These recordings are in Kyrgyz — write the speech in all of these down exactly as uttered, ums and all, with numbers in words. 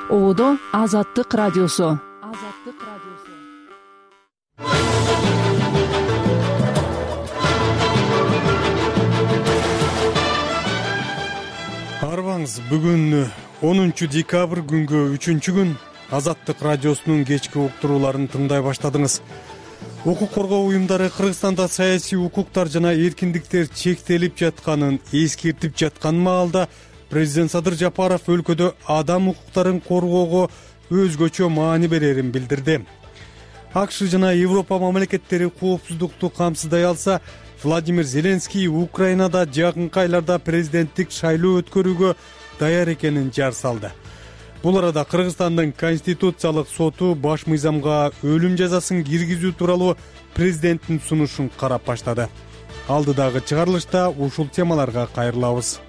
Оодо Азаттык радиосу. Азаттык радиосу. Арбаңыз, бүгүн онунчу декабрь күнгө үчүнчү күн Азаттык радиосунун кечки уктурууларын тыңдай баштадыңыз. Укук коргоо уюмдары Кыргызстанда саясий укуктар жана эркиндиктер чектелип жатканын эскертип жаткан маалда президент Садыр Жапаров өлкөдө адам укуктарын коргоого өзгөчө маани берерин билдирди. АКШ жана Европа мамлекеттери коопсуздукту камсыздай алса, Владимир Зеленский Украинада жакынкы айларда президенттик шайлоо өткөрүүгө даяр экенин жар салды. Бул арада Кыргызстандын Конституциялык соту баш мыйзамга өлүм жазасын киргизүү тууралуу президенттин сунушун карап баштады. Алдыдагы чыгарылышта ушул темаларга кайрылабыз.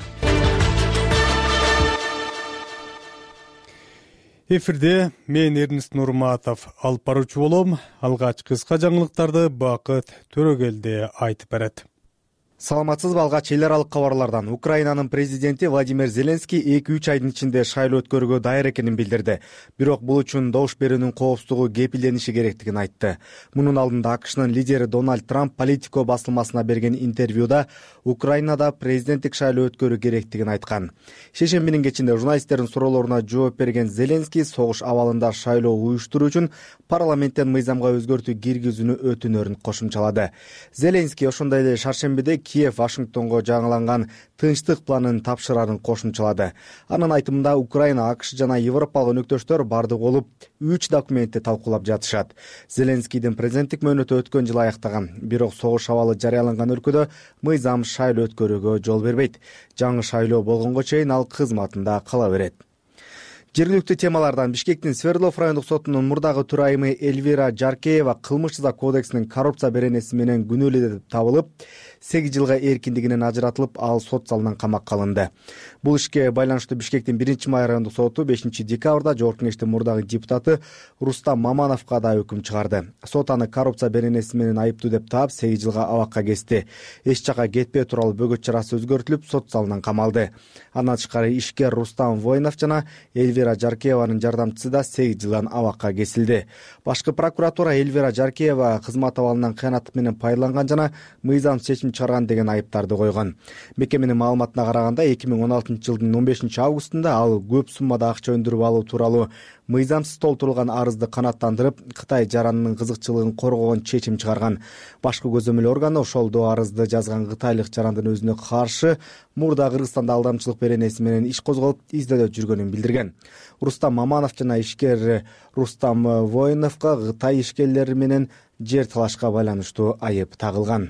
Эфирде мен Эрнест Нурматов алып баруучу болом. Алгач кыска жаңылыктарды Бакыт Төрөгелди айтып берет. Саламатсызбы, алгач эл аралык кабарлардан. Украинанын президенти Владимир Зеленский эки-үч айдын ичинде шайлоо өткөрүүгө даяр экенин билдирди. Бирок бул үчүн добуш берүүнүн коопсуздугу кепилдениши керектигин айтты. Мунун алдында АКШнын лидери Дональд Трамп Политико басылмасына берген интервьюда Украинада президенттик шайлоо өткөрүү керектигин айткан. Шейшембинин кечинде журналисттердин суроолоруна жооп берген Зеленский согуш абалында шайлоо уюштуруу үчүн парламенттен мыйзамга өзгөртүү киргизүүнү өтүнөрүн кошумчалады. Зеленский ошондой эле шаршембиде Киев Вашингтонго жаңыланган тынчтык планын тапшырарын кошумчалады. Анын айтымында Украина, АКШ жана Европалык өнөктөштөр бардыгы болуп үч документти талкуулап жатышат. Зеленскийдин президенттик мөөнөтү өткөн жылы аяктаган, бирок согуш абалы жарыяланган өлкөдө мыйзам шайлоо өткөрүүгө жол бербейт. Жаңы шайлоо болгонго чейин ал кызматында кала берет. Жергиликтүү темалардан Бишкектин Свердлов райондук сотунун мурдагы төрайымы Эльвира Жаркеева кылмыш жаза кодексинин коррупция беренеси менен күнөөлүү деп табылып, сегиз жылга эркиндигинен ажыратылып, ал сот залынан камакка алынды. Бул ишке байланыштуу Бишкектин биринчи май райондук соту бешинчи декабрда Жогорку Кеңештин мурдагы депутаты Рустам Мамановго да өкүм чыгарды. Сот аны коррупция беренеси менен айыптуу деп таап, сегиз жылга абакка кести. Эч жака кетпөө тууралуу бөгөт чарасы өзгөртүлүп, сот залынан камалды. Андан тышкары ишкер Рустам Воинов жана Эльвира Жаркееванын жардамчысы да сегиз жылдан абакка кесилди. Башкы прокуратура Эльвира Жаркеева кызмат абалынан кыянаттык менен пайдаланган жана мыйзам чечим чыгарган деген айыптарды койгон. Мекеменин маалыматына караганда эки миң он алтынчы жылдын он бешинчи августунда ал көп суммада акча өндүрүп алуу тууралуу мыйзамсыз толтурулган арызды канааттандырып, Кытай жаранынын кызыкчылыгын коргогон чечим чыгарган. Башкы көзөмөл органы ошол арызды жазган кытайлык жарандын өзүнө каршы мурда Кыргызстанда алдамчылык беренеси менен иш козголуп, издөдө жүргөнүн билдирген. Рустам Маманов жана ишкер Рустам Воиновго Кытай ишкерлери менен жер талашка байланыштуу айып тагылган.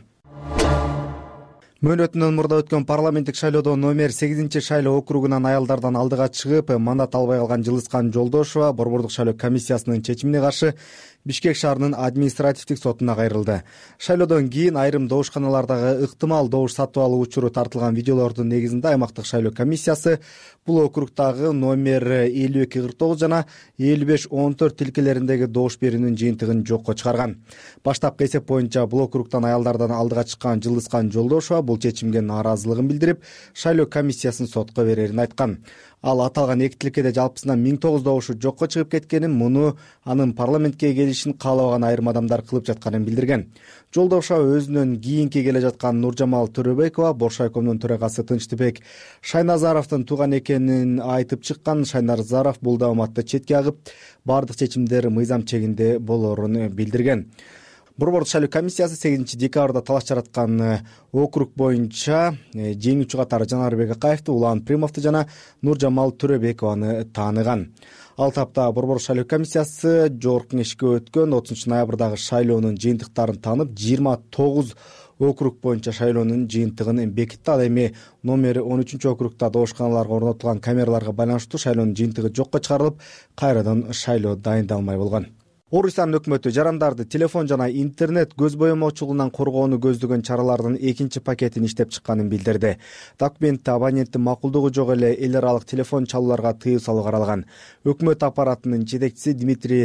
Мөөнөтүнөн мурда өткөн парламенттик шайлоодо номер сегизинчи шайлоо округунан аялдардан алдыга чыгып, мандат албай калган Жылыскан Жолдошова Борбордук шайлоо комиссиясынын чечимине каршы Бишкек шаарынын административдик сотуна кайрылды. Шайлоодон кийин айрым добушканалардагы ыктымал добуш сатып алуу учуру тартылган видеолордун негизинде аймактык шайлоо комиссиясы бул округдагы номер элүү эки кырк тогуз жана элүү беш он төрт тилкелериндеги добуш берүүнүн жыйынтыгын жокко чыгарган. Баштапкы эсеп боюнча бул округдан аялдардан алдыга чыккан Жылыскан Жолдошова бул чечимге нааразылыгын билдирип, шайлоо комиссиясын сотко берерин айткан. Ал аталган эки тилкеде жалпысынан миң тогуз добушу жокко чыгып кеткенин, муну анын парламентке келишин каалабаган айрым адамдар кылып жатканын билдирген. Жолдошова өзүнөн кийинки келе жаткан Нуржамал Төрөбекова, Боршайкомдун төрагасы Тынчтыбек Шайназаровдун тууган экенин айтып чыккан. Шайназаров бул дааматты четке агып, бардык чечимдер мыйзам чегинде болоорун билдирген. Борбордук шайлоо комиссиясы сегизинчи декабрда талаш жараткан округ боюнча жеңүүчү катары Жанарбек Акаевди, Улан Примовду жана Нуржамал Төрөбекованы тааныган. Ал тапта Борбордук шайлоо комиссиясы Жогорку Кеңешке өткөн отузунчу ноябрдагы шайлоонун жыйынтыктарын таанып, жыйырма тогуз округ боюнча шайлоонун жыйынтыгын бекитти. Ал эми номер он үчүнчү округда добушканаларга орнотулган камераларга байланыштуу шайлоонун жыйынтыгы жокко чыгарылып, кайрадан шайлоо дайындалмай болгон. Орусиянын өкмөтү жарандарды телефон жана интернет көз боемоочулугунан коргоону көздөгөн чаралардын экинчи пакетин иштеп чыкканын билдирди. Документте абоненттин макулдугу жок эле эл аралык телефон чалууларга тыюу салуу каралган. Өкмөт аппаратынын жетекчиси Дмитрий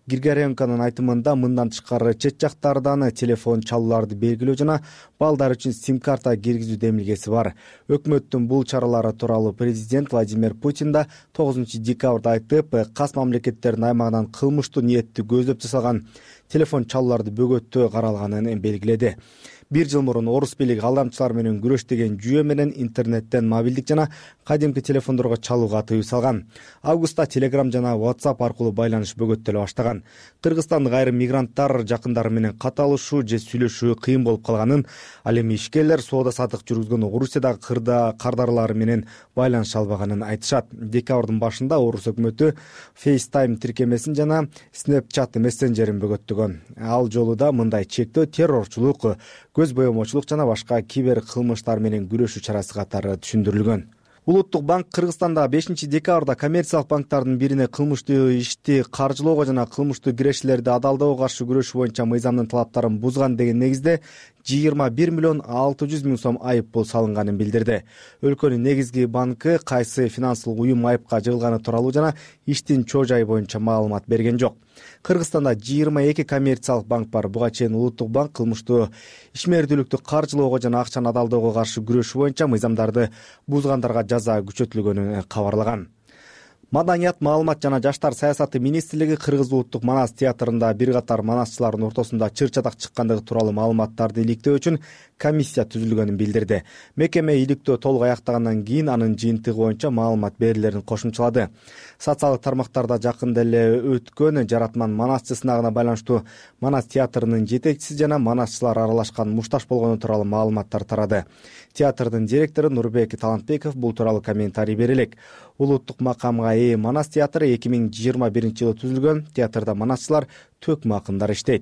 Григоренконун айтымында мындан тышкары чет жактардан телефон чалууларды белгилөө жана балдар үчүн сим карта киргизүү демилгеси бар. Өкмөттүн бул чаралары тууралуу президент Владимир Путин да тогузунчу декабрда айтып, кас мамлекеттердин аймагынан кылмыштуу ниетти көздөп жасалган телефон чалууларды бөгөттөө каралганын белгиледи. Бир жыл мурун орус бийлиги алдамчылар менен күрөш деген жүйө менен интернеттен мобилдик жана кадимки телефондорго чалууга тыюу салган. Августта Telegram жана WhatsApp аркылуу байланыш бөгөттөлө баштаган. Кыргызстандык айрым мигранттар жакындары менен кат алышуу же сүйлөшүү кыйын болуп калганын, ал эми ишкерлер соода саттык жүргүзгөн Орусиядагы кырда кардарлары менен байланыша албаганын айтышат. Декабрдын башында орус өкмөтү FaceTime тиркемесин жана Snapchat мессенджерин бөгөттөгөн. Ал жолу да мындай чектөө террорчулук, көз боемочулук жана башка кибер кылмыштар менен күрөшүү чарасы катары түшүндүрүлгөн. Улуттук банк Кыргызстанда бешинчи декабрда коммерциялык банктардын бирине кылмыштуу ишти каржылоого жана кылмыштуу кирешилерди адалдоого каршы күрөшүү боюнча мыйзамдын талаптарын бузган деген негизде жыйырма бир миллион алты жүз миң сом айып пул салынганын билдирди. Өлкөнүн негизги банкы кайсы финансылык уюм айыпка жыгылганы тууралуу жана иштин чоо жайы боюнча маалымат берген жок. Кыргызстанда жыйырма эки коммерциялык банк бар. Буга чейин Улуттук банк кылмыштуу ишмердүүлүктү каржылоого жана акчаны адалдоого каршы күрөшүү боюнча мыйзамдарды бузгандарга жаза күчөтүлгөнүн кабарлаган. Маданият, маалымат жана жаштар саясаты министрлиги Кыргыз улуттук манас театрында бир катар манасчылардын ортосунда чыр-чатак чыккандыгы тууралуу маалыматтарды иликтөө үчүн комиссия түзүлгөнүн билдирди. Мекеме иликтөө толук аяктагандан кийин анын жыйынтыгы боюнча маалымат берилерин кошумчалады. Социалдык тармактарда жакында эле өткөн жаратман манасчы сынагына байланыштуу Манас театрынын жетекчиси жана манасчылар аралашкан мушташ болгону тууралуу маалыматтар тарады. Театрдын директору Нурбек Талантбеков бул тууралуу комментарий бере элек. Улуттук макамга ээ Манас театры эки миң жыйырма биринчи жылы түзүлгөн. Театрда манасчылар төкмө акындар иштейт.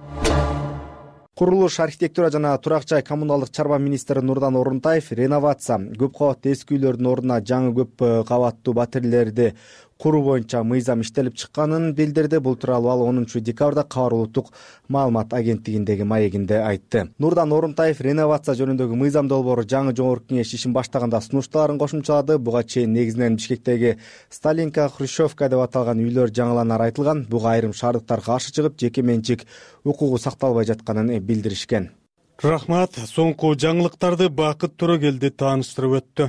Курулуш, архитектура жана турак жай коммуналдык чарба министри Нурдан Орунтаев реновация, көп кабаттуу эски үйлөрдүн ордуна жаңы көп кабаттуу батирелерди куруу боюнча мыйзам иштелип чыкканын билдирди. Бул тууралуу ал онунчу декабрда Кабар улуттук маалымат агенттигиндеги маегинде айтты. Нурдан Орунтаев реновация жөнүндөгү мыйзам долбоору жаңы жогорку кеңеш ишин баштаганда сунуштарын кошумчалады. Буга чейин негизинен Бишкектеги Сталинка, Хрущевка деп аталган үйлөр жаңыланар айтылган. Буга айрым шаардыктар каршы чыгып, жеке менчик укугу сакталбай жатканын билдиришкен. Рахмат. Соңку жаңылыктарды Бакыт Төрөгелди тааныштырып өттү.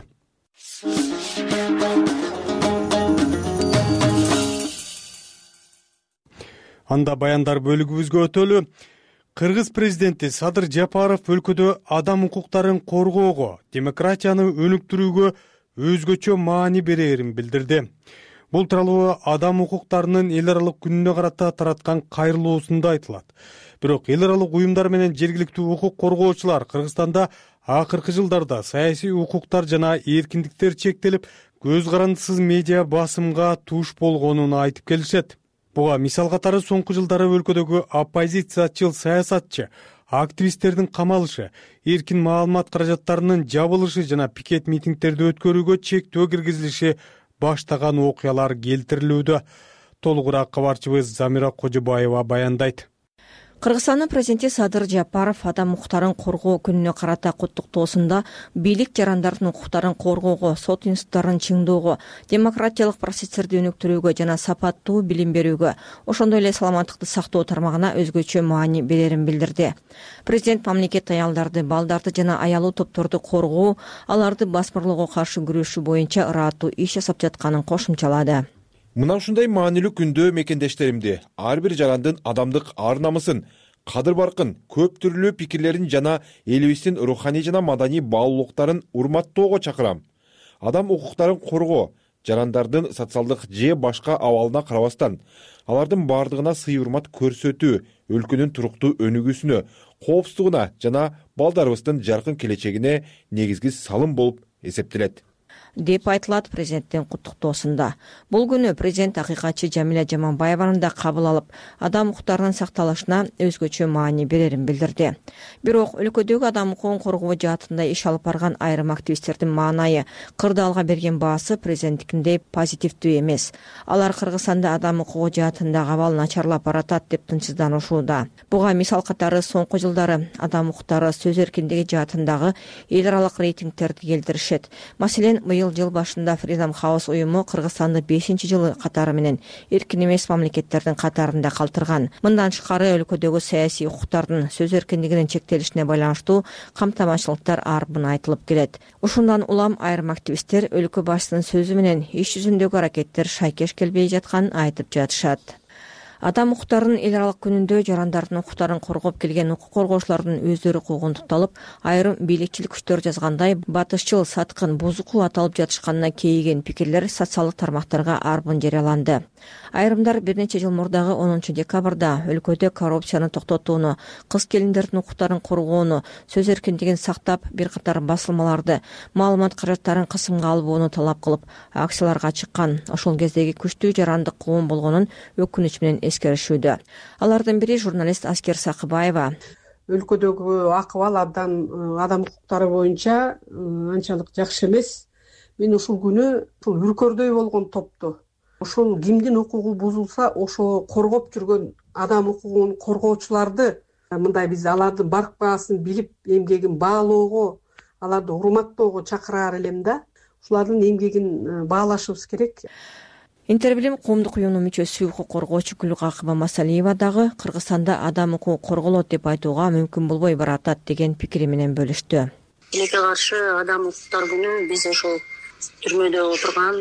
Анда баяндар бөлүгүбүзгө өтөлү. Кыргыз президенти Садыр Жапаров өлкөдө адам укуктарын коргоого, демократияны өнүктүрүүгө өзгөчө маани берерин билдирди. Бул тууралуу адам укуктарынын эл аралык күнүнө карата тараткан кайрылуусунда айтылат. Бирок эл аралык уюмдар менен жергиликтүү укук коргоочулар Кыргызстанда акыркы жылдарда саясий укуктар жана эркиндиктер чектелип, көз карандысыз медиа басымга туш болгонун айтып келишет. Буга мисал катары соңку жылдары өлкөдөгү оппозициячыл саясатчы, активисттердин камалышы, эркин маалымат каражаттарынын жабылышы жана пикет митингдерди өткөрүүгө чектөө киргизилиши баштаган окуялар келтирилүүдө. Толугураак кабарчыбыз Замира Кожобаева баяндайт. Кыргызстандын президенти Садыр Жапаров адам укуктарын коргоо күнүнө карата куттуктоосунда бийлик жарандардын укуктарын коргоого, сот институттарын чыңдоого, демократиялык процесстерди өнүктүрүүгө жана сапаттуу билим берүүгө, ошондой эле саламаттыкты сактоо тармагына өзгөчө маани берерин билдирди. Президент мамлекет аялдарды, балдарды жана аялуу топторду коргоо, аларды басмырлоого каршы күрөшүү боюнча ырааттуу иш жасап жатканын кошумчалады. Мына ушундай маанилүү күндө мекендештеримди, ар бир жарандын адамдык ар намысын, кадыр баркын, көп түрлүү пикирлерин жана элибиздин руханий жана маданий баалуулуктарын урматтоого чакырам. Адам укуктарын коргоо, жарандардын социалдык же башка абалына карабастан, алардын бардыгына сый урмат көрсөтүү өлкөнүн туруктуу өнүгүүсүнө, коопсуздугуна жана балдарыбыздын жаркын келечегине негизги салым болуп эсептелет деп айтылат президенттин куттуктоосунда. Бул күнү президент акыйкатчы Жамиля Жаманбаеваны да кабыл алып, адам укуктарынын сакталышына өзгөчө маани берерин билдирди. Бирок өлкөдөгү адам укугун коргоо жаатында иш алып барган айрым активисттердин маанайы, кырдаалга берген баасы президенттикиндей позитивдүү эмес. Алар Кыргызстанда адам укугу жаатындагы абал начарлап баратат деп тынчсызданышууда. Буга мисал катары соңку жылдары адам укуктары сөз эркиндиги жаатындагы эл аралык рейтингтерди келтиришет. Маселен, быйыл быйыл жыл башында Freedom House уюму Кыргызстанды бешинчи жылы катары менен эркин эмес мамлекеттердин катарында калтырган. Мындан тышкары өлкөдөгү саясий укуктардын сөз эркиндигинин чектелишине байланыштуу камтамашчылыктар арбын айтылып келет. Ушундан улам айрым активисттер өлкө башчысынын сөзү менен иш жүзүндөгү аракеттер шайкеш келбей жатканын айтып жатышат. Адам укуктарынын эл аралык күнүндө жарандардын укуктарын коргоп келген укук коргоочулардын өздөрү куугунтукталып, айрым бийликчил күчтөр жазгандай батышчыл, саткын, бузуку аталып жатышканына кейиген пикирлер социалдык тармактарга арбын жарыяланды. Айрымдар бир нече жыл мурдагы онунчу декабрда өлкөдө коррупцияны токтотууну, кыз келиндердин укуктарын коргоону, сөз эркиндигин сактап, бир катар басылмаларды, маалымат каражаттарын кысымга албоону талап кылып, акцияларга чыккан. Ошол кездеги күчтүү жарандык куум болгонун өкүнүч менен эскеришүүдө. Алардын бири журналист Аскер Сакыбаева. Өлкөдөгү акыбал абдан адам укуктары боюнча анчалык жакшы эмес. Мен ушул күнү ушул үркөрдөй болгон топту, ошол кимдин укугу бузулса ошо коргоп жүргөн адам укугун коргоочуларды, мындай биз алардын барк баасын билип, эмгегин баалоого, аларды урматтоого чакыраар элем да. Ушулардын эмгегин баалашыбыз керек. Интербилим коомдук уюмунун мүчөсү укук коргоочу Гүлгакыба Масалиева дагы Кыргызстанда адам укугу корголот деп айтууга мүмкүн болбой баратат деген пикири менен бөлүштү. Тилекке каршы адам укуктар күнү биз ошол түрмөдө отурган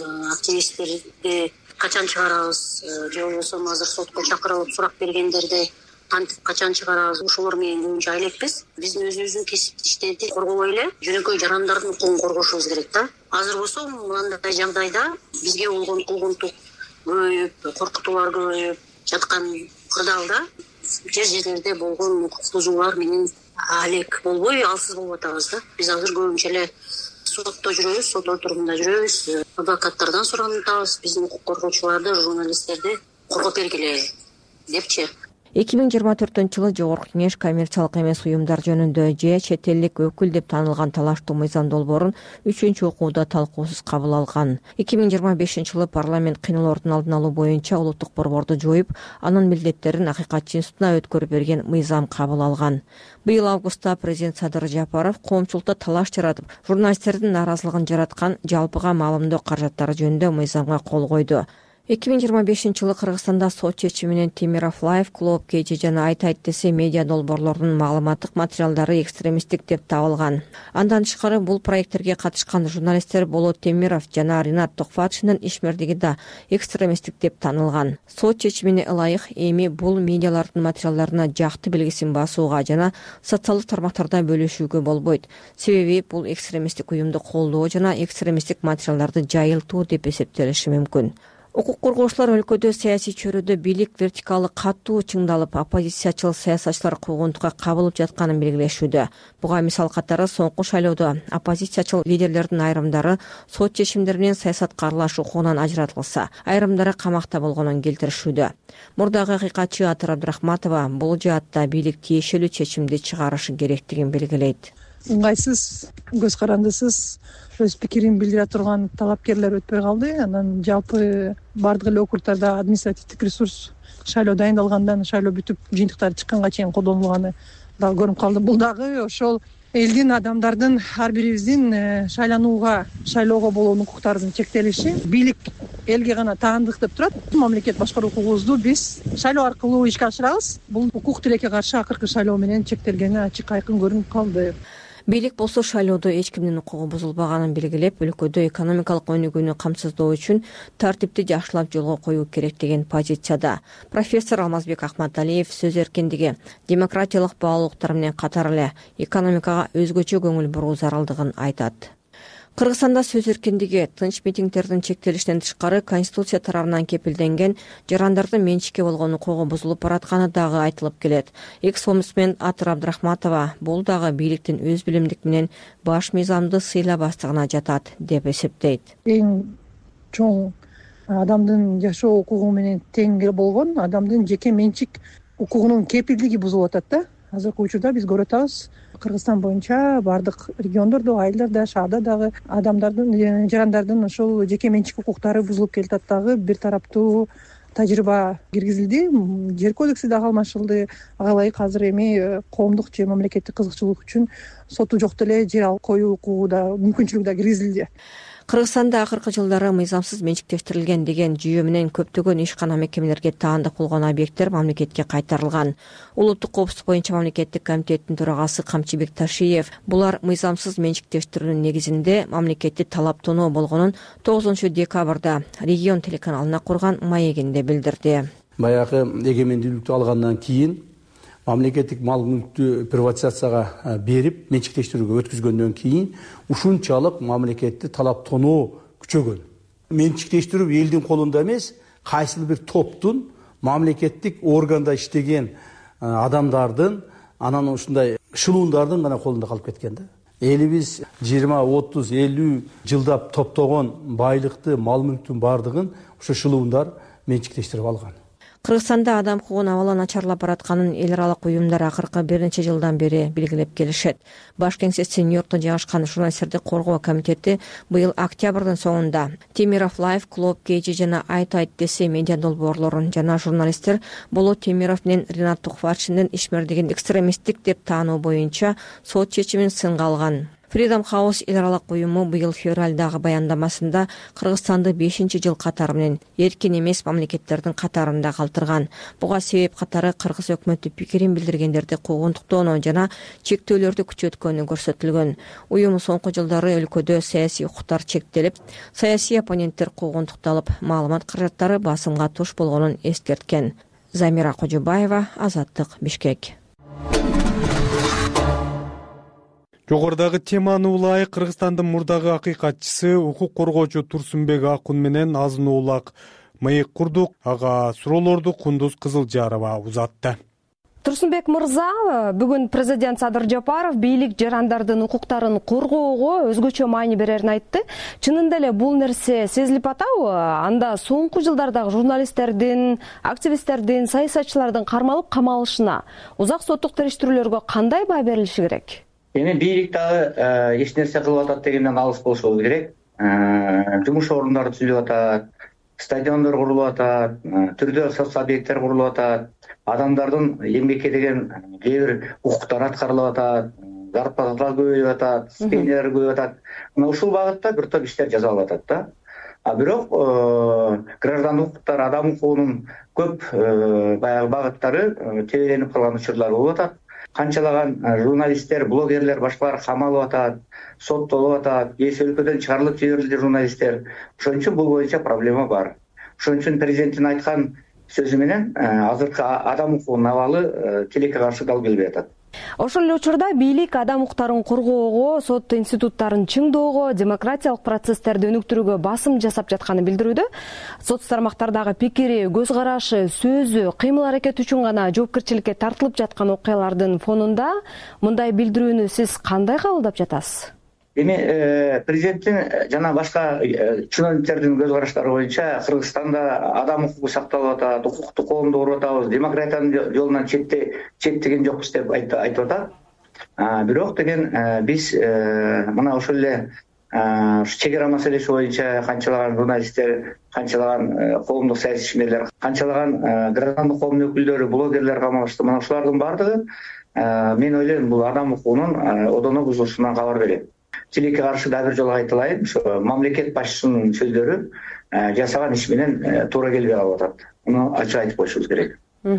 активисттерди качан чыгарабыз, же болбосо азыр сотко чакырылып сурак бергендерди кантип качан чыгарабыз, ошолор менен көбүнчө айлекпиз. Биздин өзүбүздүн кесиптик иштерди коргобой эле жөнөкөй жарандардын укугун коргошубуз керек да. Азыр болсо мындай жагдайда бизге болгон куугунтук көбөйүп, коркутуулар көбөйүп жаткан кырдаалда жер жерлерде болгон укук бузуулар менен алек болбой, алсыз болуп атабыз да. Биз азыр көбүнчө эле сотто жүрөбүз, сот отурумунда жүрөбүз, адвокаттардан сурантабыз, биздин укук коргоочуларды, журналисттерди коргоп бергиле депчи. эки миң жыйырма төртүнчү жылы Жогорку Кеңеш коммерциялык эмес уюмдар жөнүндө же чет элдик өкүл деп таанылган талаштуу мыйзам долбоорун үчүнчү окууда талкуусуз кабыл алган. эки миң жыйырма бешинчи жылы парламент кыйноолордун алдын алуу боюнча улуттук борборду жоюп, анын милдеттерин акыйкатчы институтуна өткөрүп берген мыйзам кабыл алган. Быйыл августта президент Садыр Жапаров коомчулукта талаш жаратып, журналисттердин нааразылыгын жараткан жалпыга маалымдоо каражаттары жөнүндө мыйзамга кол койду. эки миң жыйырма бешинчи жылы Кыргызстанда сот чечими менен Темиров Лайв, Клоп Кеже жана Айт Айт десе медиа долбоорлордун маалыматтык материалдары экстремисттик деп табылган. Андан тышкары бул проекттерге катышкан журналисттер Болот Темиров жана Ринат Токфатшинин ишмердиги да экстремисттик деп танылган. Сот чечимине ылайык эми бул медиалардын материалдарына жакты белгисин басууга жана социалдык тармактарда бөлүшүүгө болбойт. Себеби бул экстремисттик уюмду колдоо жана экстремисттик материалдарды жайылтуу деп эсептелиши мүмкүн. Укук коргоочулар өлкөдө саясий чөйрөдө бийлик вертикалы катуу чыңдалып, оппозициячыл саясатчылар куугунтукка кабылып жатканын белгилешүүдө. Буга мисал катары соңку шайлоодо оппозициячыл лидерлердин айрымдары сот чечимдери менен саясатка аралашуу укугунан ажыратылса, айрымдары камакта болгонун келтиришүүдө. Мурдагы акыйкатчы Атыр Абдрахматова бул жаатта бийлик тиешелүү чечимди чыгарышы керектигин белгилейт. Ыңгайсыз, көз карандысыз өз пикирин билдире турган талапкерлер өтпөй калды. Анан жалпы бардык эле округдарда административдик ресурс шайлоо дайындалгандан шайлоо бүтүп жыйынтыктары чыкканга чейин колдонулганы дагы көрүнүп калды. Бул дагы ошол элдин, адамдардын, ар бирибиздин шайланууга, шайлоого болгон укуктарынын чектелиши. Бийлик элге гана таандык деп турат. Мамлекет башкаруу укугубузду биз шайлоо аркылуу ишке ашырабыз. Бул укук тилекке каршы акыркы шайлоо менен чектелгени ачык айкын көрүнүп калды. Бийлик болсо шайлоодо эч кимдин укугу бузулбаганын белгилеп, өлкөдө экономикалык өнүгүүнү камсыздоо үчүн тартипти жакшылап жолго коюу керек деген позицияда. Профессор Алмазбек Ахматалиев сөз эркиндиги, демократиялык баалуулуктар менен катар эле экономикага өзгөчө көңүл буруу зарылдыгын айтат. Кыргызстанда сөз эркиндиги, тынч митингдердин чектелишинен тышкары Конституция тарабынан кепилденген жарандардын менчикке болгон укугу бузулуп баратканы дагы айтылып келет. Экс-омбудсмен Атыр Абдрахматова бул дагы бийликтин өз билимдик менен баш мыйзамды сыйлабастыгына жатат деп эсептейт. Эң чоң адамдын жашоо укугу менен тең болгон адамдын жеке менчик укугунун кепилдиги бузулуп атат да. Азыркы учурда биз көрүп атабыз. Кыргызстан боюнча бардык региондордо, айылдарда, шаарда дагы адамдардын, жарандардын ошол жеке менчик укуктары бузулуп келатат. Дагы бир тараптуу тажрыйба киргизилди. Жер кодекси дагы алмашылды. Ага ылайык азыр эми коомдук же мамлекеттик кызыкчылык үчүн соту жок деле жер алып коюу укугу да, мүмкүнчүлүгү да киргизилди. Кыргызстанда акыркы жылдары мыйзамсыз менчиктештирилген деген жүйө менен көптөгөн ишкана мекемелерге таандык болгон объекттер мамлекетке кайтарылган. Улуттук коопсуздук боюнча мамлекеттик комитеттин төрагасы Камчыбек Ташиев булар мыйзамсыз менчиктештирүүнүн негизинде мамлекетти талаптонуу болгонун тогузунчу декабрда регион телеканалына курган маегинде билдирди. Баягы эгемендүүлүктү алгандан кийин мамлекеттик мал мүлктү приватизацияга берип менчиктештирүүгө өткүзгөндөн кийин ушунчалык мамлекетти талаптонуу күчөгөн. Менчиктештирүү элдин колунда эмес, кайсыл бир топтун мамлекеттик органда иштеген адамдардын, анан ушундай шылуундардын гана колунда калып кеткен да. Элибиз жыйырма, отуз, элүү жылдап топтогон байлыкты, мал мүлктүн бардыгын ушу шылуундар менчиктештирип алган. Кыргызстанда адам укугун абалы начарлап баратканын эл аралык уюмдар акыркы бир нече жылдан бери белгилеп келишет. Баш кеңсеси Нью-Йоркто жайгашкан журналисттерди коргоо комитети быйыл октябрдын соңунда Темиров Лайф, Клуб Кежи жана Айт Айт десе медиа долбоорлорун жана журналисттер Болот Темиров менен Ринат Тухварчиндин ишмердигин экстремисттик деп таануу боюнча сот чечимин сынга алган. Freedom House эл аралык уюму быйыл февралдагы баяндамасында Кыргызстанды бешинчи жыл катары менен эркин эмес мамлекеттердин катарында калтырган. Буга себеп катары Кыргыз өкмөтү пикирин билдиргендерди куугунтуктоону жана чектөөлөрдү күчөткөнү көрсөтүлгөн. Уюм соңку жылдары өлкөдө саясий укуктар чектелип, саясий оппоненттер куугунтукталып, маалымат каражаттары басымга туш болгонун эскерткен. Замира Кожубаева, Азаттык, Бишкек. Жогорудагы теманы улай Кыргызстандын мурдагы акыйкатчысы, укук коргоочу Турсунбек Акун менен азын оолак маек курдук. Ага суроолорду Кундуз Кызылжарова узатты. Турсунбек мырза, бүгүн президент Садыр Жапаров бийлик жарандардын укуктарын коргоого өзгөчө маани берерин айтты. Чынында эле бул нерсе сезилип атабы? Анда соңку жылдардагы журналисттердин, активисттердин, саясатчылардын кармалып камалышына, узак соттук териштирүүлөргө кандай баа берилиши керек? Эми бийлик дагы эч нерсе кылып атат дегенден алыс болушу керек. Жумуш орундары түзүлүп атат, стадиондор курулуп атат, түрдө соц объекттер курулуп атат, адамдардын эмгекке деген кээ бир укуктары аткарылып атат, зарплаталар көбөйүп атат, стипендиялар көбөйүп атат. Мына ушул багытта бир топ иштер жасалып атат да. А бирок граждандык укуктар, адам укугунун көп баягы багыттары тебеленип калган учурлар болуп атат. Канчалаган журналисттер, блогерлер, башкалар камалып атат, соттолуп атат, эс өлкөдөн чыгарылып жиберилди журналисттер. Ошон үчүн бул боюнча проблема бар. Ошон үчүн президенттин айткан сөзү менен азыркы адам укугунун абалы тилекке каршы дал келбей атат. Ошол эле учурда бийлик адам укуктарын коргоого, сот институттарын чыңдоого, демократиялык процесстерди өнүктүрүүгө басым жасап жатканын билдирүүдө. Сот тармактардагы пикири, көз карашы, сөзү, кыймыл аракети үчүн гана жоопкерчиликке тартылып жаткан окуялардын фонунда мындай билдирүүнү сиз кандай кабылдап жатасыз? Эми президенттин жана башка чиновниктердин көз караштары боюнча Кыргызстанда адам укугу сакталып атат, укуктук коомду куруп атабыз, демократиянын жолунан четтеген жокпуз деп айтып атат. Бирок деген биз мына ошол эле чек ара маселеси боюнча канчалаган журналисттер, канчалаган коомдук саясий ишмерлер, канчалаган граждандык коомдун өкүлдөрү, блогерлер камалышты. Мына ушулардын бардыгы мен ойлойм бул адам укугунун одоно бузулушунан кабар берет. Тилекке каршы да бир жолу айтылайын, ушу мамлекет башчысынын сөздөрү жасаган иш менен туура келбей калып атат. Муну ачык айтып коюшубуз керек.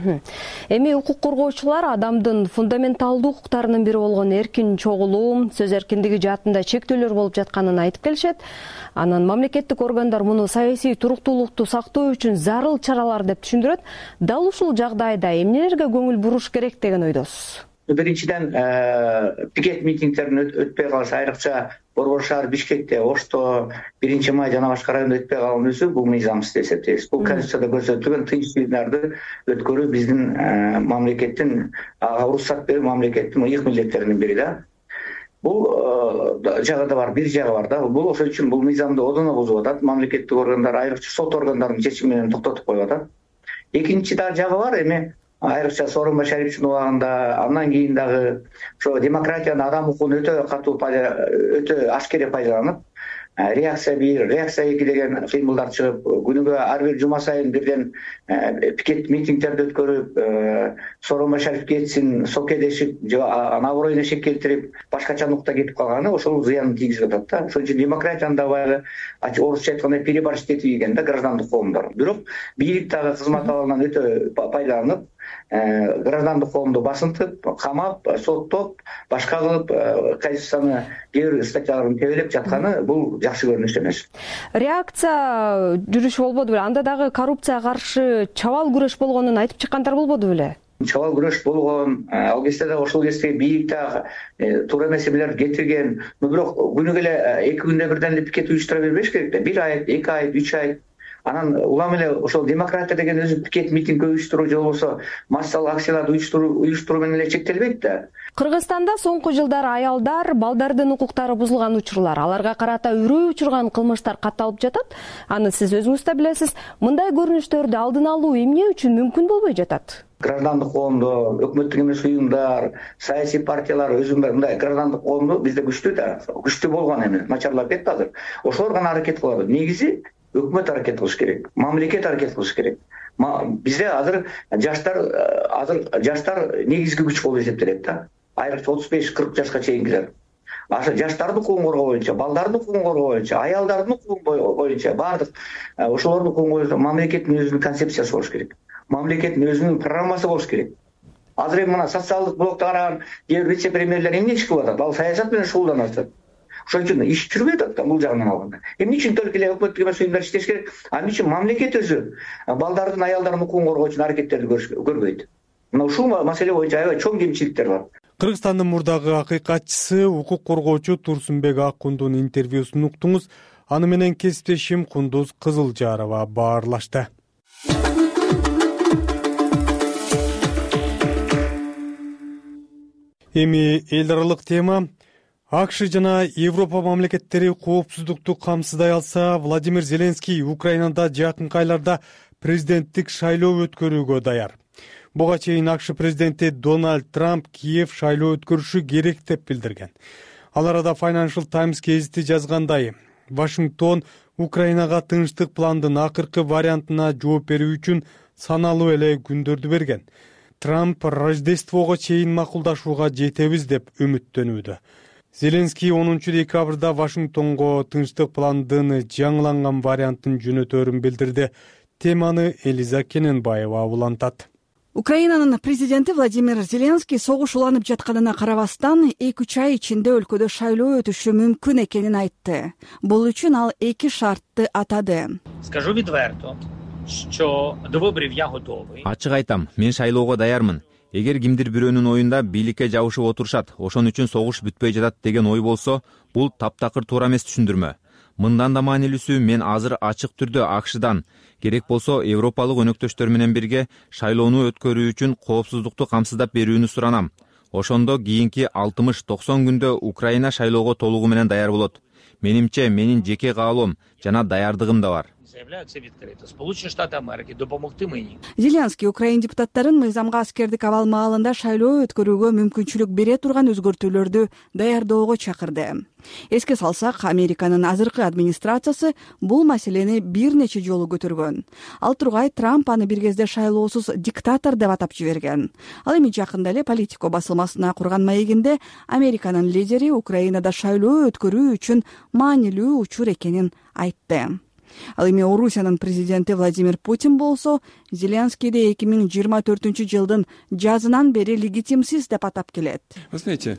Эми укук коргоочулар адамдын фундаменталдуу укуктарынын бири болгон эркин чогулуу, сөз эркиндиги жаатында чектөөлөр болуп жатканын айтып келишет. Анан мамлекеттик органдар муну саясий туруктуулукту сактоо үчүн зарыл чаралар деп түшүндүрөт. Дал ушул жагдайда эмнелерге көңүл буруш керек деген ойдосуз? Биринчиден пикет митингдерин өтпөй калышы, айрыкча Борбор шаар, Бишкекте, Ошто, биринчи май жана башка райондо өтпөй калган өзү бул мыйзамсыз деп эсептейбиз. Бул конституцияда көрсөтүлгөн тынч жыйындарды өткөрүү биздин мамлекеттин ага уруксат берүү мамлекеттин ыйык милдеттеринин бири да. Бул жагы да бар, бир жагы бар да. Бул ошол үчүн бул мыйзамды одоно бузуп атат. Мамлекеттик органдар, айрыкча сот органдарынын чечими менен токтотуп коюп атат. Экинчи да жагы бар, эми айрыкча Сооронбай Шариповичтин убагында, андан кийин дагы ошо демократияны, адам укугун өтө катуу, өтө ашкере пайдаланып, реакция бир, реакция эки деген кыймылдар чыгып, күнүгө ар бир жума сайын бирден пикет митингдерди өткөрүп, Сооронбай Шарип кетсин, сокедешип, наборойуна шек келтирип, башкача нукта кетип калганы ошол зыянын тийгизип атат да. Ошон үчүн демократиянын да баягы орусча айтканда переборщить этип да граждандык коомдор. Бирок бийлик дагы кызмат абалынан өтө пайдаланып, граждандык коомду басынтып, камап, соттоп, башка кылып, конституцияны кээ бир статьяларын тебелеп жатканы бул жакшы көрүнүш эмес. Реакция жүрүш болбоду беле? Анда дагы коррупцияга каршы чабал күрөш болгонун айтып чыккандар болбоду беле? Чабал күрөш болгон, ал кезде да ошол кезде бийлик дагы туура эмес эмелерди кетирген. Бирок күнүгө эле эки күндө бирден эле пикет уюштура бербеш керек да. Бир ай, эки ай, үч ай. Анан улам эле ошол демократия деген өзү пикет митинг уюштуруу же болбосо массалык акцияларды уюштуруу уюштуруу менен эле чектелбейт да. Кыргызстанда соңку жылдары аялдар, балдардын укуктары бузулган учурлар, аларга карата үрөй учурган кылмыштар катталып жатат. Аны сиз өзүңүз да билесиз. Мындай көрүнүштөрдү алдын алуу эмне үчүн мүмкүн болбой жатат? Граждандык коомдо, өкмөттүк эмес уюмдар, саясий партиялар өзүнүн мындай граждандык коомду бизде күчтүү да, күчтүү болгон эми начарлап кетти азыр. Ошолор гана аракет кылат. Негизи өкмөт аракет кылыш керек, мамлекет аракет кылыш керек. Бизде азыр жаштар азыр жаштар негизги күч болуп эсептелет да. Айрыкча отуз беш кырк жашка чейингилер. Аша жаштардын укугун коргоо боюнча, балдардын укугун коргоо боюнча, аялдардын укугун боюнча бардык ошолордун укугун боюнча мамлекеттин өзүнүн концепциясы болуш керек. Мамлекеттин өзүнүн программасы болуш керек. Азыр эми мына социалдык блокто караган вице-премьерлер эмне иш кылып атат? Ал саясат менен шугулданып атат. Ошон үчүн иш жүрбөй атат да бул жагынан алганда. Эмне үчүн только эле өкмөттүк эмес уюмдар иштеш керек? Ал үчүн мамлекет өзү балдардын, аялдардын укугун коргоо үчүн аракеттерди көрбөйт. Мына ушул маселе боюнча аябай чоң кемчиликтер бар. Кыргызстандын мурдагы акыйкатчысы, укук коргоочу Турсунбек Аккундун интервьюсун уктуңуз. Аны менен кесиптешим Кундуз Кызылжарова баарлашты. Эми эл аралык тема. АКШ жана Европа мамлекеттери коопсуздукту камсыздай алса, Владимир Зеленский Украинада жакынкы айларда президенттик шайлоо өткөрүүгө даяр. Буга чейин АКШ президенти Дональд Трамп Киев шайлоо өткөрүшү керек деп билдирген. Ал арада Financial Times гезити жазгандай, Вашингтон Украинага тынчтык пландын акыркы вариантына жооп берүү үчүн саналуу эле күндөрдү берген. Трамп Рождествого чейин макулдашууга жетебиз деп үмүттөнүүдө. Зеленский онунчу декабрда Вашингтонго тынчтык пландын жаңыланган вариантын жөнөтөрүн билдирди. Теманы Элиза Кененбаева улантат. Украинанын президенти Владимир Зеленский согуш уланып жатканына карабастан эки үч ай ичинде өлкөдө шайлоо өтүшү мүмкүн экенин айтты. Бул үчүн ал эки шартты атады. Скажу відверто, що до виборів я готовий. Ачык айтам, мен шайлоого даярмын. Эгер кимдир бирөөнүн оюнда бийликке жабышып отурушат, ошон үчүн согуш бүтпөй жатат деген ой болсо, бул таптакыр туура эмес түшүндүрмө. Мындан да маанилүүсү, мен азыр ачык түрдө АКШдан, керек болсо европалык өнөктөштөр менен бирге шайлоону өткөрүү үчүн коопсуздукту камсыздап берүүнү суранам. Ошондо кийинки алтымыш токсон күндө Украина шайлоого толугу менен даяр болот. Менимче, менин жеке каалоом жана даярдыгым да бар. Заявляються відкрито. Сполучені Штати Америки допомогти мені. Зеленский Украин депутаттарын мыйзамга аскердик абал маалында шайлоо өткөрүүгө мүмкүнчүлүк бере турган өзгөртүүлөрдү даярдоого чакырды. Эске салсак, Американын азыркы администрациясы бул маселени бир нече жолу көтөргөн. Ал тургай Трамп аны бир кезде шайлоосуз диктатор деп атап жиберген. Ал эми жакында эле Политико басылмасына курган маегинде Американын лидери Украинада шайлоо өткөрүү үчүн маанилүү учур экенин айтты. Ал эми Орусиянын президенти Владимир Путин болсо, Зеленскийди эки миң жыйырма төртүнчү жылдын жазынан бери легитимсиз деп атап келет. Вы знаете,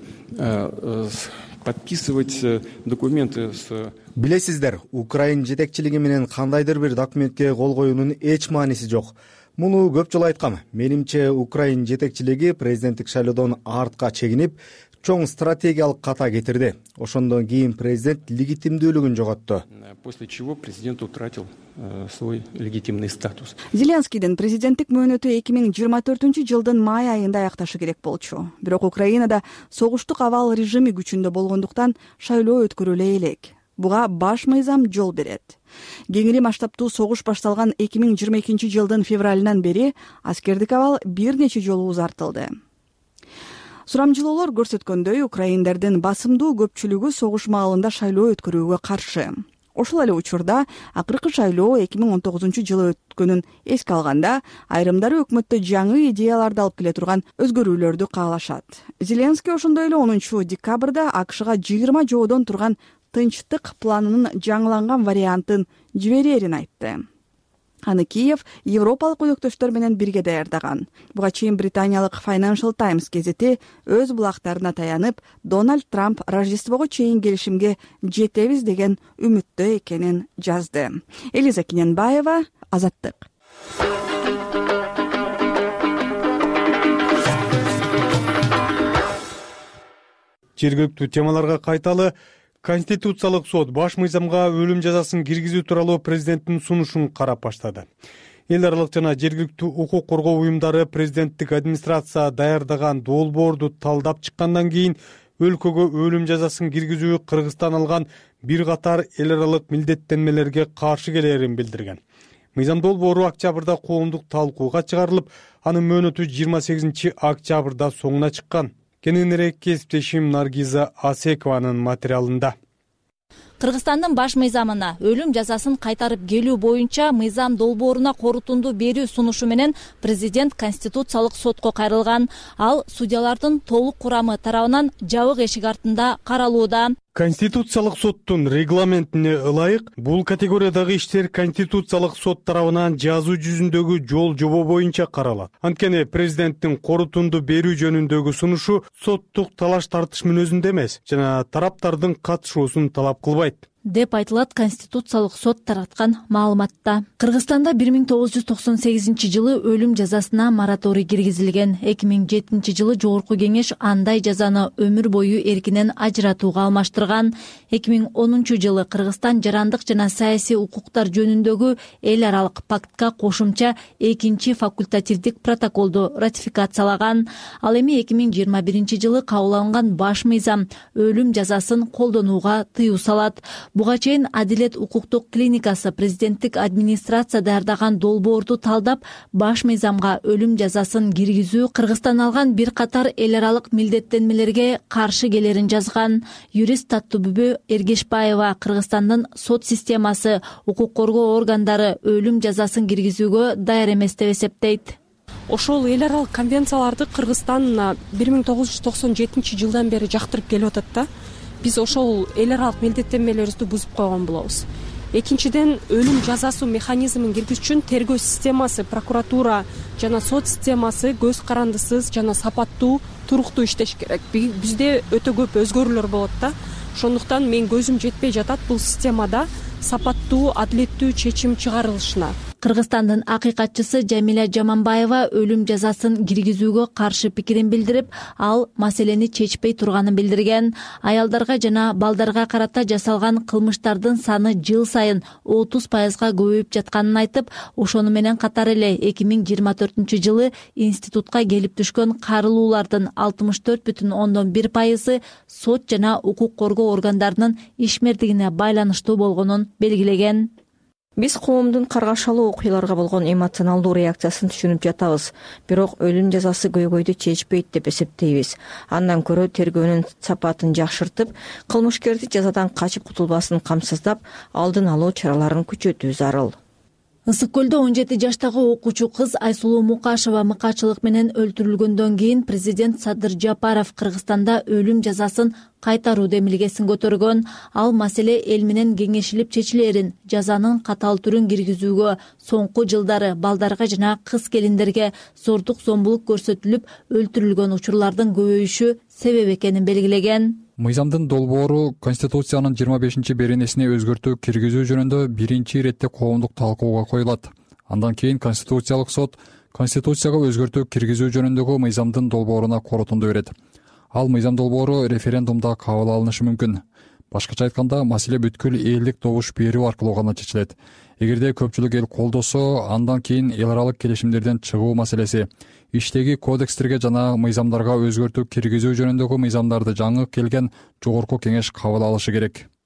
подписывать документы с... Билесиздер, Украин жетекчилиги менен кандайдыр бир документке кол коюунун эч мааниси жок. Муну көп жолу айткам. Менимче, Украин жетекчилиги президенттик шайлоодон артка чегинип, чоң стратегиялык ката кетирди. Ошондон кийин президент легитимдүүлүгүн жоготту. После чего президент утратил свой легитимный статус. Зеленскийдин президенттик мөөнөтү эки миң жыйырма төртүнчү жылдын май айында аякташы керек болчу. Бирок Украинада согуштук абал режими күчүндө болгондуктан шайлоо өткөрүлө элек. Буга баш мыйзам жол берет. Кеңири масштабтуу согуш башталган эки миң жыйырма экинчи жылдын февралынан бери аскердик абал бир нече жолу узартылды. сурамжылоолор көрсөткөндөй украиндердин басымдуу көпчүлүгү согуш маалында шайлоо өткөрүүгө каршы. Ошол эле учурда акыркы шайлоо эки миң он тогузунчу жылы өткөнүн эске алганда айрымдары өкмөттө жаңы идеяларды алып келе турган өзгөрүүлөрдү каалашат. Зеленский ошондой эле онунчу декабрда АКШга жыйырма жоодон турган тынчтык планынын жаңыланган вариантын жиберерин айтты. Аны Киев европалык өнөктөштөр менен бирге даярдаган. Буга чейин британиялык Financial Times гезити өз булактарына таянып, Дональд Трамп Рождествого чейин келишимге жетебиз деген үмүттө экенин жазды. Элиза Киненбаева, Азаттык. Жергиликтүү темаларга кайталы. Конституциялык сот баш мыйзамга өлүм жазасын киргизүү тууралуу президенттин сунушун карап баштады. Эл аралык жана жергиликтүү укук коргоо уюмдары президенттик администрация даярдаган долбоорду талдап чыккандан кийин өлкөгө өлүм жазасын киргизүү Кыргызстан алган бир катар эл аралык милдеттенмелерге каршы келерин билдирген. Мыйзам долбоору октябрда коомдук талкууга чыгарылып, анын мөөнөтү жыйырма сегизинчи октябрда соңуна чыккан. Кененирээк кесиптешим Наргиза Асекованын материалында. Кыргызстандын баш мыйзамына өлүм жазасын кайтарып келүү боюнча мыйзам долбооруна корутунду берүү сунушу менен президент Конституциялык сотко кайрылган. Ал судьялардын толук курамы тарабынан жабык эшик артында каралууда. Конституциялык соттун регламентине ылайык бул категориядагы иштер Конституциялык сот тарабынан жазуу жүзүндөгү жол жобо боюнча каралат. Анткени президенттин корутунду берүү жөнүндөгү сунушу соттук талаш тартыш мүнөзүндө эмес жана тараптардын катышуусун талап кылбайт деп айтылат Конституциялык сот тараткан маалыматта. Кыргызстанда бир миң тогуз жүз токсон сегизинчи жылы өлүм жазасына мораторий киргизилген. эки миң жетинчи жылы Жогорку кеңеш андай жазаны өмүр бою эркинен ажыратууга алмаштырган. эки миң онунчу жылы Кыргызстан жарандык жана саясий укуктар жөнүндөгү эл аралык пактка кошумча экинчи факультативдик протоколду ратификациялаган. Ал эми эки миң жыйырма биринчи жылы кабыл алынган баш мыйзам өлүм жазасын колдонууга тыюу салат. Буга чейин Адилет укуктук клиникасы президенттик администрация даярдаган долбоорду талдап, баш мыйзамга өлүм жазасын киргизүү Кыргызстан алган бир катар эл аралык милдеттенмелерге каршы келерин жазган. Юрист Таттыбүбө Эргешбаева Кыргызстандын сот системасы, укук коргоо органдары өлүм жазасын киргизүүгө даяр эмес деп эсептейт. Ошол эл аралык конвенцияларды Кыргызстан бир миң тогуз жүз токсон жетинчи жылдан бери жактырып келип атат да. Биз ошол эл аралык милдеттенмелерибизди бузуп койгон болобуз. Экинчиден, өлүм жазасы механизмин киргизүү үчүн тергөө системасы, прокуратура жана сот системасы көз карандысыз жана сапаттуу, туруктуу иштеш керек. Бизде өтө көп өзгөрүүлөр болот да. Ошондуктан мен көзүм жетпей жатат бул системада сапаттуу, адилеттүү чечим чыгарылышына. Кыргызстандын акыйкатчысы Жамиля Жаманбаева өлүм жазасын киргизүүгө каршы пикирин билдирип, ал маселени чечпей турганын билдирген. Аялдарга жана балдарга карата жасалган кылмыштардын саны жыл сайын отуз пайызга көбөйүп жатканын айтып, ошону менен катар эле эки миң жыйырма төртүнчү жылы институтка келип түшкөн карылуулардын алтымыш төрт бүтүн ондон бир пайызы сот жана укук коргоо органдарынын ишмердигине байланыштуу болгонун белгилеген. Биз коомдун каргашалуу окуяларга болгон эмоционалдуу реакциясын түшүнүп жатабыз, бирок өлүм жазасы көйгөйдү чечпейт деп эсептейбиз. Андан көрө тергөөнүн сапатын жакшыртып, кылмышкерди жазадан качып кутулбасын камсыздап, алдын алуу чараларын күчөтүү зарыл. Ысык көлдө он жети жаштагы окуучу кыз Айсулуу Мукашева мыкаачылык менен өлтүрүлгөндөн кийин президент Садыр Жапаров Кыргызстанда өлүм жазасын кайтаруу демилгесин көтөргөн. Ал маселе эл менен кеңешилип чечилерин, жазанын катаал түрүн киргизүүгө, соңку жылдары балдарга жана кыз келиндерге зордук зомбулук көрсөтүлүп өлтүрүлгөн учурлардын көбөйүшү себеп экенин белгилеген. Мыйзамдын долбоору Конституциянын жыйырма бешинчи беренесине өзгөртүү киргизүү жөнүндө биринчи иретте коомдук талкууга коюлат. Андан кийин Конституциялык сот Конституцияга өзгөртүү киргизүү жөнүндөгү мыйзамдын долбооруна корутунду берет. Ал мыйзам долбоору референдумда кабыл алынышы мүмкүн. Башкача айтканда, маселе бүткүл элдик добуш берүү аркылуу гана чечилет. Эгерде көпчүлүк эл колдосо, андан кийин эл аралык келишимдерден чыгуу маселеси, иштеги кодекстерге жана мыйзамдарга өзгөртүү киргизүү жөнүндөгү мыйзамдарды жаңы келген Жогорку кеңеш кабыл алышы керек.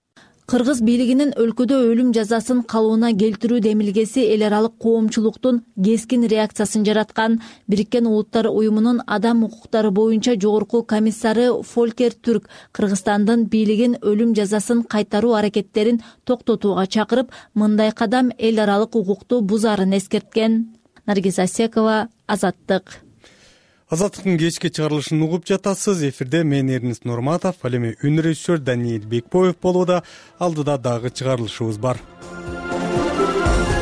кыргыз бийлигинин өлкөдө өлүм жазасын калыбына келтирүү демилгеси эл аралык коомчулуктун кескин реакциясын жараткан. Бириккен Улуттар уюмунун адам укуктары боюнча жогорку комиссары Фолькер Түрк Кыргызстандын бийлигин өлүм жазасын кайтаруу аракеттерин токтотууга чакырып, мындай кадам эл аралык укукту бузаарын эскерткен. Наргиз Асекова, Азаттык. Азаттыктын кечки чыгарылышын угуп жатасыз. Эфирде мен Эрнис Нурматов, ал эми үн режиссер Даниил Бекбоев болууда. Алдыда дагы чыгарылышыбыз бар.